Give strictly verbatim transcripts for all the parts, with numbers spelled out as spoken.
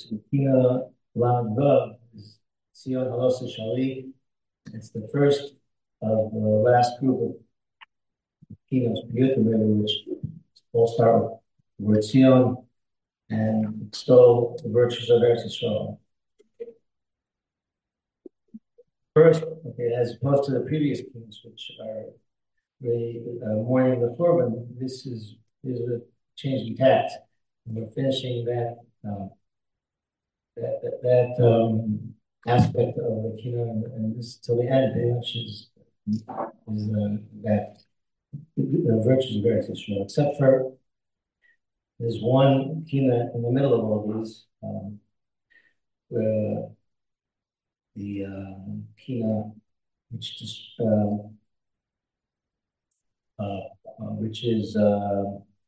to Kina Lamed Vav is Tzion Halosa Shali. It's the first of the last group of Kinos Piyutim, which all start with the word Tzion and extol the virtues of Eretz Yisrael. First, okay, as opposed to the previous kings, which are really uh, mourning the Korban, this is, is a change in tact. And we're finishing that um, that that, that um, aspect of the kingdom, and, and this till the end, which is is uh, that the virtues of Eretz Yisrael, except for there's one kina in the middle of all these, um, uh, the uh, kina which just uh, uh, uh, which is uh,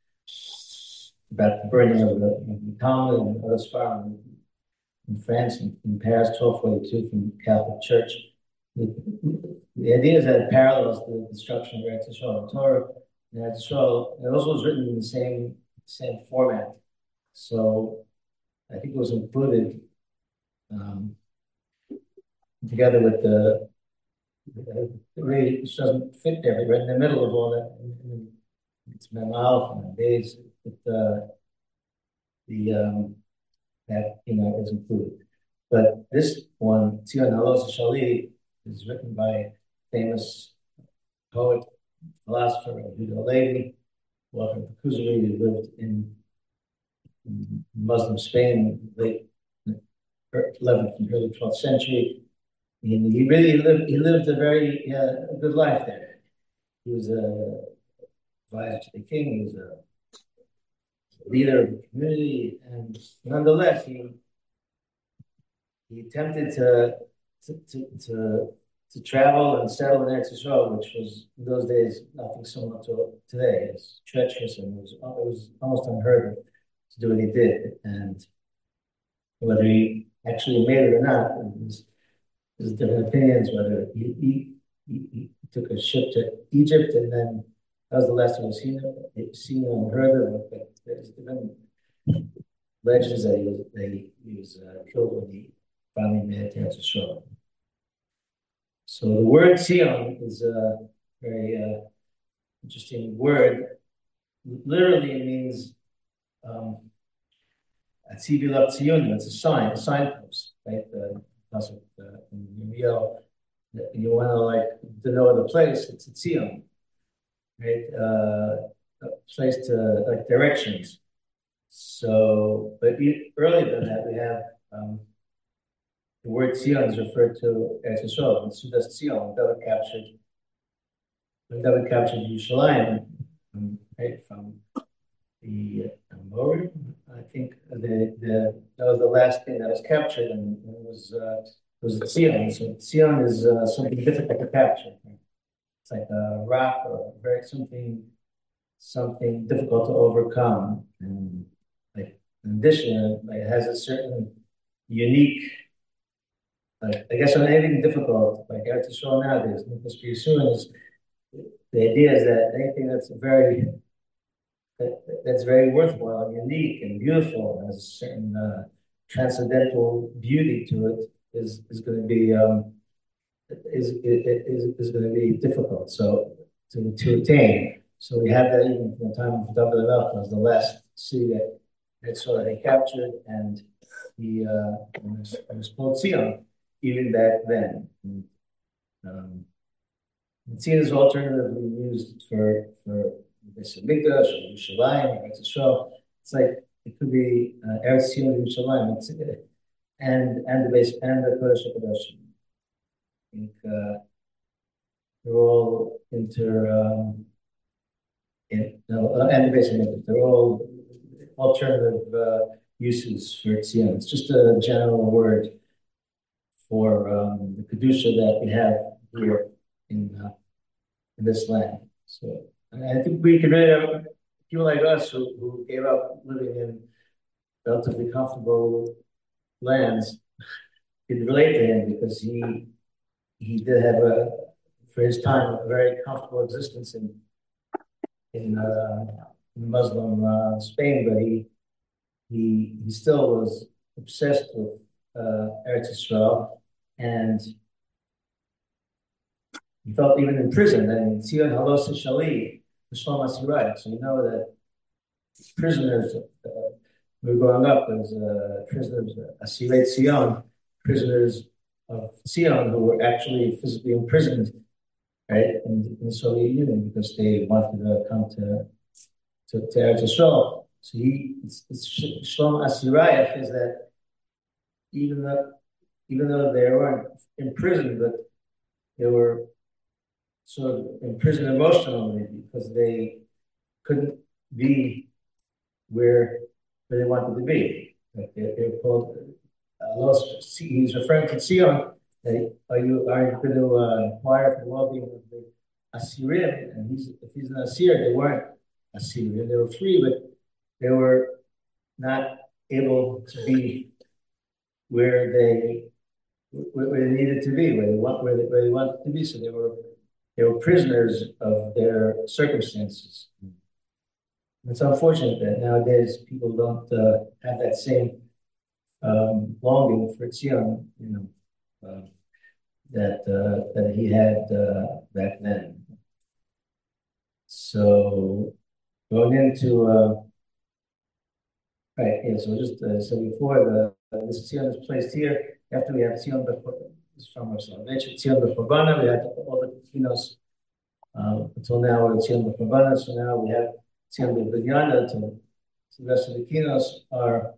about the burning of the, of the Talmud and other Sfarim in France, in, in Paris, twelve forty-two from the Catholic Church. The, the idea is that it parallels the destruction of Eretz Yisrael. Torah and Eretz Yisrael, it also was written in the same same format. So I think it was included um, together with the, the, the really, it doesn't fit there, but right in the middle of all that, and, and it's Memal and days, but uh, the um, that you know is included. But this one, Tzion Halosa Shali, is written by famous poet, philosopher Yehuda Halevi, who often Kuzari, who lived in, in Muslim Spain, late eleventh and early twelfth century. And he really lived, he lived a very uh, good life there. He was a advisor to the king, he was a leader of the community, and nonetheless, he he attempted to to, to, to to travel and settle in Eretz Yisrael, which was in those days nothing similar to today. It's treacherous and it was, it was almost unheard of to do what he did. And whether he actually made it or not, there's, there's different opinions. Whether he, he, he, he took a ship to Egypt and then that was the last time we've seen him, seen him and heard of him. But there's different legends that he was, that he, he was uh, killed when he finally made it to Eretz Yisrael. So the word Tzion is a very uh, interesting word. Literally, it means um, it's a sign, a signpost, right? Uh, uh, in Yale, you want to like to know the place. It's a Tzion, right? Uh, a place to like directions. So, but earlier than that, we have. Um, The word Tzion is referred to as Yisrael. And Sudas Tzion, David captured, when David captured Yerushalayim, um, right, from the Amorim, I think the, the that was the last thing that was captured, and it was uh, it was Tzion. So Tzion is uh, something difficult to capture. It's like a rock or very something something difficult to overcome, and like in addition, like it has a certain unique. Like, I guess on anything difficult, like Eretz Yisrael nowadays, Nicholas Piyasun is the idea is that anything that's very that, that's very worthwhile, and unique, and beautiful, and has a certain uh, transcendental beauty to it, is is going to be um, is, is is going to be difficult. So to to attain. So we have that even from the time of David Melech, was the last city that that sort of they captured, and he uh, was, was called Zion. Even back then. Um, Tzion is alternatively used for for Beis Hamikdash or Yerushalayim or Eretz Yisrael. It's like it could be uh, Eretz Tzion or Yerushalayim, and and the base and the Kodesh HaKadoshim. I think uh, they're all inter um, in, no, uh, and the base Hamikdash. They're all alternative uh, uses for Tzion. It's just a general word for um, the kedusha that we have here in uh, in this land. So I think we can really have people like us who, who gave up living in relatively comfortable lands can relate to him because he he did have a for his time a very comfortable existence in in, uh, in Muslim uh, Spain, but he he he still was obsessed with uh, Eretz Yisrael, and he felt even in prison. And Tzion Halos Shali, Shlom Asirai. So you know that prisoners, uh, we were growing up as uh, prisoners, uh, Asirei Tzion, prisoners of Tzion who were actually physically imprisoned, right, in, in the Soviet Union because they wanted to come to to, to Eretz Yisrael. So he, it's, it's Shlom Asirayach is that even though even though they weren't imprisoned, but they were sort of imprisoned emotionally because they couldn't be where where they wanted to be. Like they, they're called. Uh, he's referring to Zion. That are you are you going to uh, inquire for the well-being of the Assyrian? And he's if he's an Assyrian, they weren't Assyrian. They were free, but they were not able to be where they where, where they needed to be, where they want where they, where they wanted to be. So they were they were prisoners of their circumstances. It's unfortunate that nowadays people don't uh, have that same um, longing for Zion, you know, uh, that uh, that he had uh, back then. So going into uh, right, yeah. So just uh, so before the uh, this Zion is placed here after we have Zion before this from our salvation, Zion before Bana, we had all the kinos uh, until now we're Zion before Bana. So now we have Zion before Yana. To the rest of the kinos are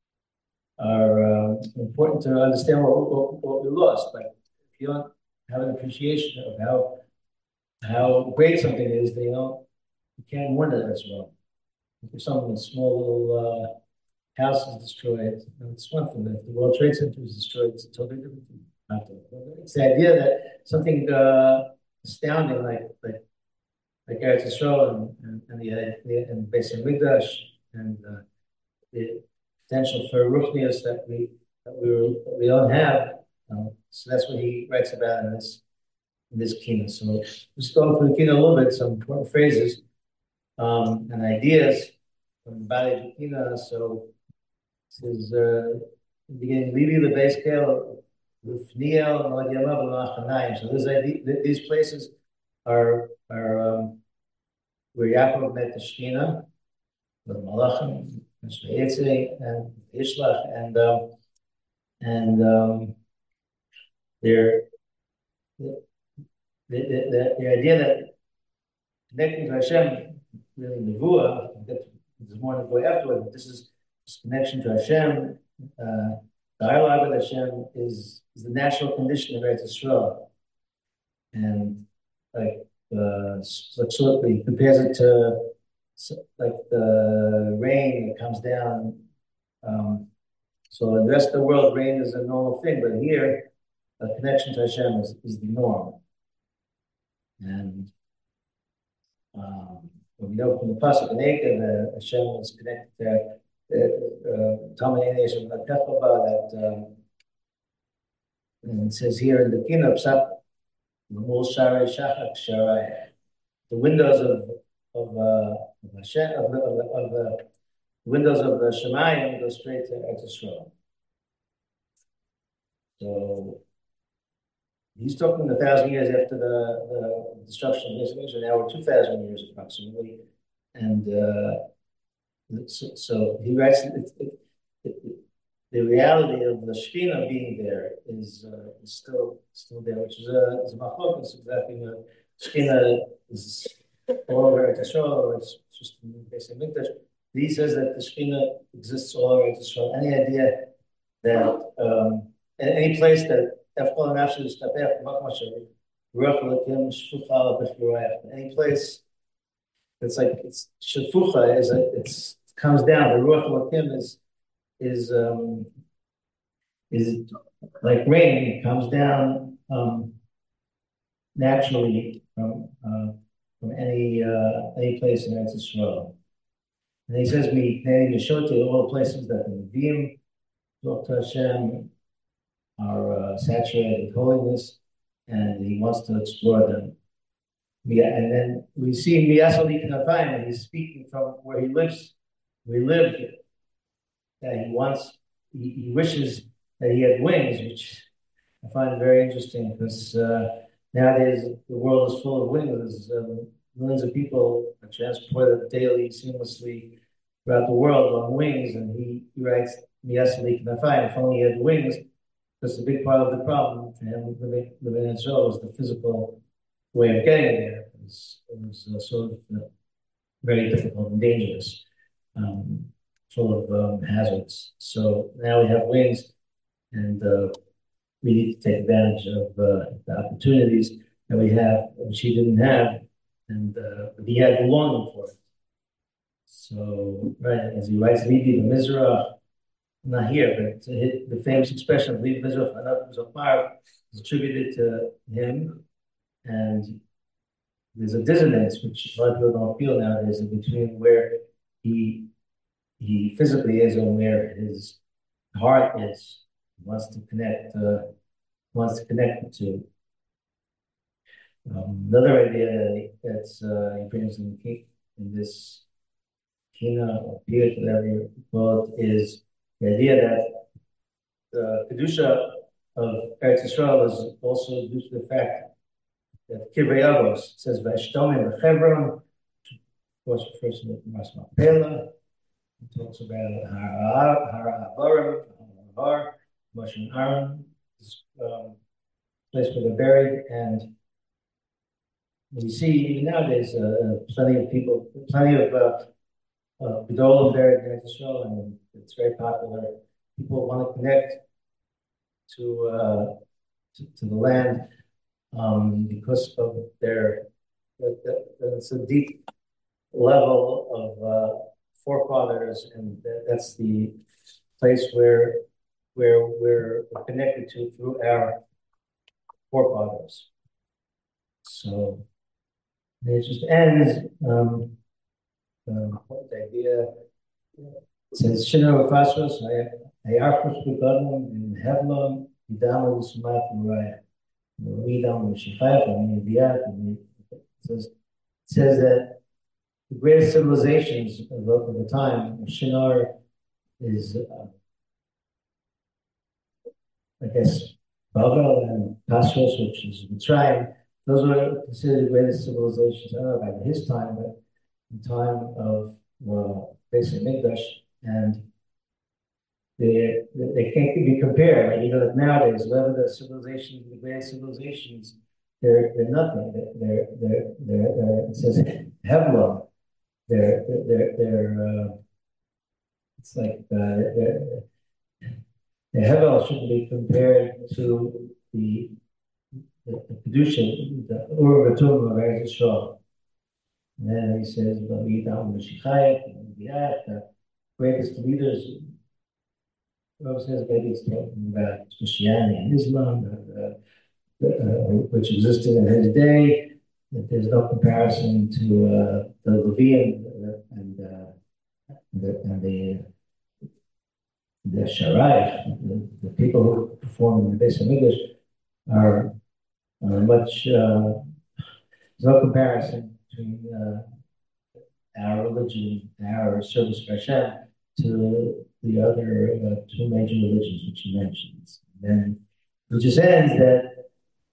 are uh, important to understand what, what, what we lost. Like if you don't have an appreciation of how how great something is, then you know you can't mourn it as well. If someone's small little uh, house is destroyed, you know, it's one thing. If the World Trade Center is destroyed, it's a totally different thing. It's the idea that something uh, astounding like like like Eretz Yisrael and and, and the and Beis Hamikdash and uh, the potential for ruchnius that we that we were, that we don't have. Um, so that's what he writes about in this in this kina. So just going through the kina a little bit, some important phrases um, and ideas from the body of the kina. So this is uh, beginning Levi the base scale, Lufniel, Madiamav, and So this idea, these places are are um, where Yaakov met the Shekhinah, the Malachim, and Ishlach, and um, and um, they're the, the, the, the idea that connecting to Hashem, really Nevuah, there's more Nevuah afterwards, but this is this connection to Hashem, uh, dialogue with Hashem is, is the natural condition of Eretz Yisrael. And like, uh, like so he compares it to like the rain that comes down. Um, so in the rest of the world, rain is a normal thing, but here, a connection to Hashem is, is the norm. And um, we know from the pasuk in Eikev that Hashem is connected to Talmud Nation that um, and it says here in the Kinnah, the windows of of uh, of Hashem of the, of the, of the windows of the Shemayim go straight to Eretz Yisrael. So he's talking a thousand years after the, the destruction of Israel. Now we're two thousand years approximately, and uh, so, so he writes it, it, it, the reality of the Shekhinah being there is, uh, is still still there, which is a is a machlokas exactly. The Shekhinah is all over Eretz Yisrael, or it's just in the Beis Hamikdash. He says that the Shekhinah exists all over Eretz Yisrael. Any idea that um, any place that any place that's like it's shafucha is a, it's it comes down. The ruach lakim is is um, is like rain. It comes down um, naturally from uh, from any uh, any place in Eretz Yisrael. And he says, "Me, Nei Mishoti, all the places that the Nevi'im talk to Hashem are uh, saturated with holiness, and he wants to explore them. Yeah, and then we see Miyasali Knafayim, and he's speaking from where he lives, where he lived, that he wants he, he wishes that he had wings, which I find very interesting because uh, nowadays the world is full of wings. Um, millions of people are transported daily, seamlessly throughout the world on wings, and he, he writes, "Miyasali Knafayim." If only he had wings, because a big part of the problem for him living, living in Israel was the physical way of getting there. It was, it was uh, sort of uh, very difficult and dangerous, um, full of um, hazards. So now we have wings, and uh, we need to take advantage of uh, the opportunities that we have, which he didn't have, and uh, but he had the longing for it. So, right, as he writes, Libi the Mizrah, not here, but the famous expression of Libi Mizrah Zohar is attributed to him, and there's a dissonance which a lot of people don't feel nowadays between where he he physically is and where his heart is. He wants to connect, uh, wants to connect to. Um, another idea that's uh, he brings in, in this Kina or Piyut, whatever you call it, is the idea that the Kedusha of Eretz Yisrael is also due to the fact that Kivrei Avos says Vashtomim V'Chevron, of course refers to Mas Mapela. It talks about Har Avarim, Har, Moshe and Aaron, this um, place where they're buried, and we see even nowadays uh, plenty of people, plenty of uh, uh, Gedolim buried in Israel, and it's very popular. People want to connect to uh, to, to the land um, because of their. That, that, it's a deep level of uh, forefathers, and that, that's the place where where we're connected to through our forefathers. So it just ends. Um, um, the idea it says Shino Fasos, Ayarfus Begadon, and Hevlon, Idamo Sumat Muraya. Midam Shifaf, and India. It says it says that the greatest civilizations of, of the time, Shinar is, uh, I guess, Babel and Passos, which is Mitzrayim. Those were considered the greatest civilizations. I don't know about his time, but in time of uh, basically Mikdash, and they they can't be compared. Like, you know, like nowadays, whatever the civilizations, the greatest civilizations, they're they're nothing. They're they're they're, they're it says Hevlon. They're they're they're uh, it's like uh, they're, the Hevel shouldn't be compared to the the, the Kedusha, the Ur Vatum of Eretz Yisrael. And then he says, "V'yidam Mashiachayim and the greatest leaders." Whoever says maybe it's talking about Christianity and Islam, uh, uh, which existed in his day. That there's no comparison to uh, the Levian and uh, the and the the Sharaich, the, the people who perform in the Beis Hamikdash are, are much. Uh, there's no comparison between uh, our religion, our service for Hashem, to the other uh, two major religions which he mentions. And then he just ends that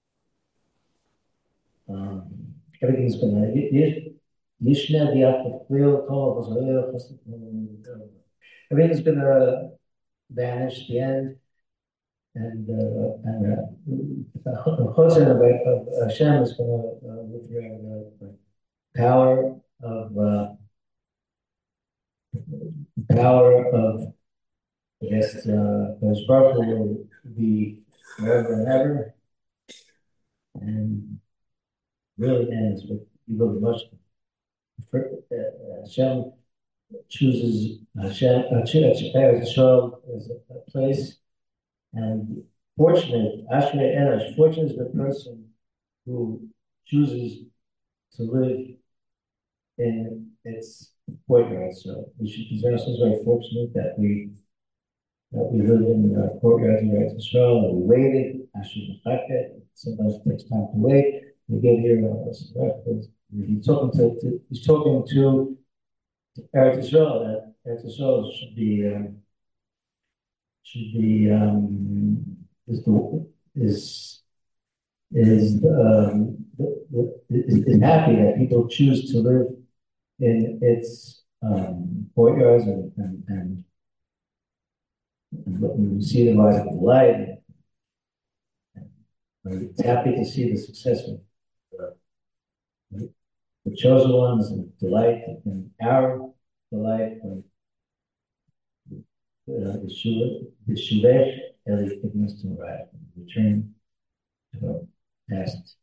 um, everything's going to Yishna Diakov Klil Kol everything's going to vanish. The end. And uh, and uh, Chosen of, of Hashem is going to uh, live forever. The power of uh, power of I guess uh, His Baruch Hu will be forever and ever, and really ends with Yivel Moshe. Hashem chooses Hashem Israel as a place. And fortunate, Ashrei Enosh, fortunate is the person who chooses to live in its courtyard. So we should consider ourselves very fortunate that we that we live in the courtyards of Eretz Yisrael. We waited, Ashrei Mechakeh. Sometimes it takes time to wait. We get here. Uh, he's talking to, to he's talking to Eretz Yisrael that Eretz Yisrael should be. Um, should be, um, is the, is, is, um, the, the, is, is happy that people choose to live in its, um, courtyards and, and, and and let me see the rise of the light. And it's happy to see the success of the, the chosen ones and delight in our delight when uh, the Shuvah, the Shuvah, Eli Ignis to arrive, return to our past.